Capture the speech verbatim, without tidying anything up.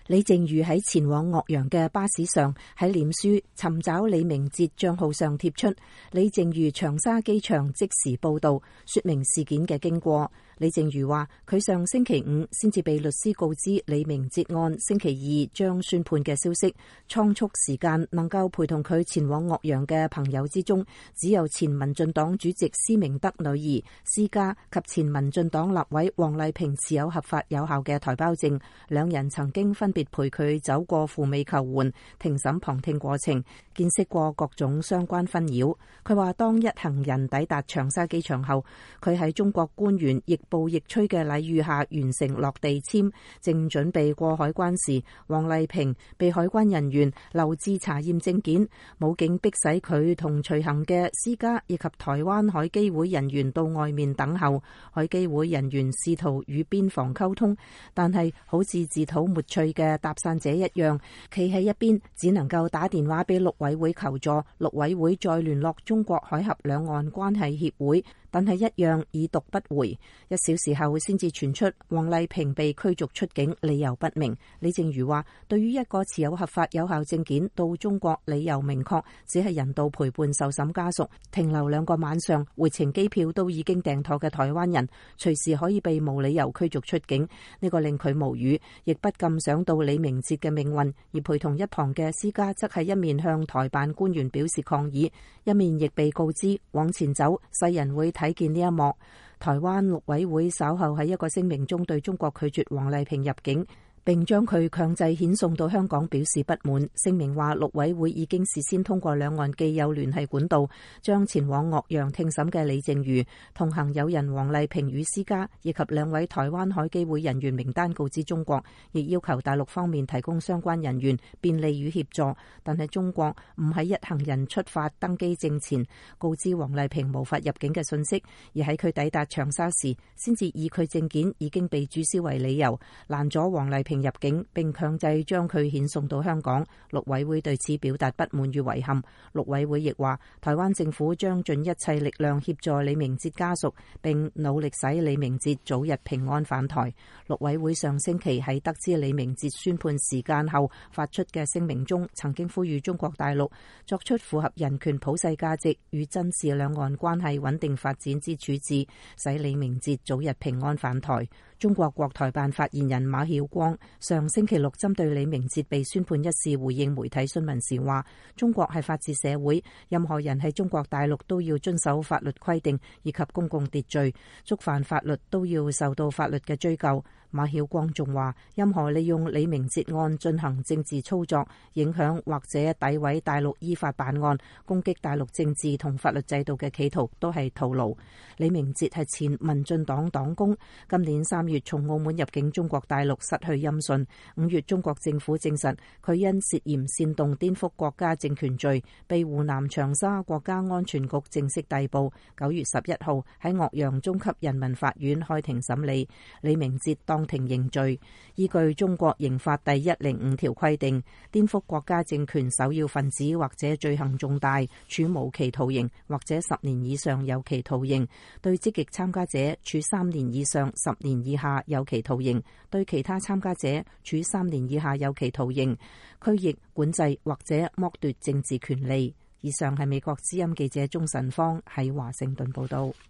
李靜瑜喺前往岳陽嘅巴士上，喺臉書尋找李明哲賬號上貼出李靜瑜長沙機場即時報道，說明事件嘅經過。李靜瑜話佢上星期五先至被律師告知李明哲案星期二將宣判嘅消息，倉促時間能夠陪同佢前往岳陽嘅朋友之中，只有前民進黨主席施明德女兒施家及前民進黨立委王麗萍持有合法有效嘅台胞證，兩人曾經分別陪佢走過赴美求援、庭審旁聽過程，見識過各種相關紛擾。佢話當一行人抵達長沙機場後，佢喺中國官員亦步亦趨嘅禮遇下完成落地簽，正準備過海關時，王麗萍被海關人員留置查驗證件，武警迫使佢同隨行嘅施家以及台灣海基會人員到外面等候。海基會人員試圖與邊防溝通，但係好似自討沒趣嘅搭訕者一樣，企喺一邊，只能夠打電話俾陸委會求助，陸委會再聯絡中國海峽兩岸關係協會，但係一樣已讀不回。一小時後先至傳出王麗萍被驅逐出境，理由不明。李靜瑜話對於一個持有合法有效證件到中國，理由明確，只係人道陪伴受審家屬停留兩個晚上，回程機票都已經訂妥嘅台灣人隨時可以被無理由驅逐出境，呢個令佢無語，亦不禁想到李明哲嘅命運。而陪同一旁嘅施家則係一面向台辦官員表示抗議，一面亦被告知往前走，世人會睇見呢一幕。台灣陸委會稍後喺一個聲明中對中國拒絕王麗萍入境，並將佢強制遣送到香港表示不滿。聲明話陸委會已經事先通過兩岸既有聯繫管道，將前往岳陽聽審嘅李靜瑜、同行友人王麗萍與施家以及兩位台灣海基會人員名單告知中國，亦要求大陸方面提供相關人員便利與協助。但係中國唔喺一行人出發登機證前告知王麗萍無法入境嘅信息，而喺佢抵達長沙時先至以佢證件已經被註銷為理由攔咗王麗萍入境，並強制將佢遣送到香港。陸委會對此表達不滿與遺憾。陸委會亦話，台灣政府將盡一切力量協助李明哲家屬，並努力使李明哲早日平安返台。陸委會上星期喺得知李明哲宣判時間後發出嘅聲明中，曾經呼籲中國大陸作出符合人權普世價值與珍視兩岸關係穩定發展之處置，使李明哲早日平安返台。中國國台辦發言人馬曉光上星期六針對李明哲被宣判一事回應媒體詢問時話，中國係法治社會，任何人喺中國大陸都要遵守法律規定以及公共秩序，觸犯法律都要受到法律嘅追究。馬曉光仲話，任何利用李明哲案進行政治操作、影響或者詆毀大陸依法辦案、攻擊大陸政治同法律制度嘅企圖都係徒勞。李明哲係前民進黨黨工，今年三月從澳門入境中國大陸失去音訊。五月中國政府證實佢因涉嫌煽動顛覆國家政權罪，被湖南長沙國家安全局正式逮捕。九月十一號喺岳陽中級人民法院開庭審理，李明哲當庭認罪。依據中國刑法第一零五條規定，顛覆國家政權首要分子或者罪行重大，處無期徒刑或者十年以上有期徒刑；對積極參加者處三年以上十年以下有期徒刑；對其他參加者處三年以下有期徒刑、拘役、管制或者剝奪政治權利。以上係美國之音記者鍾晨芳喺華盛頓報道。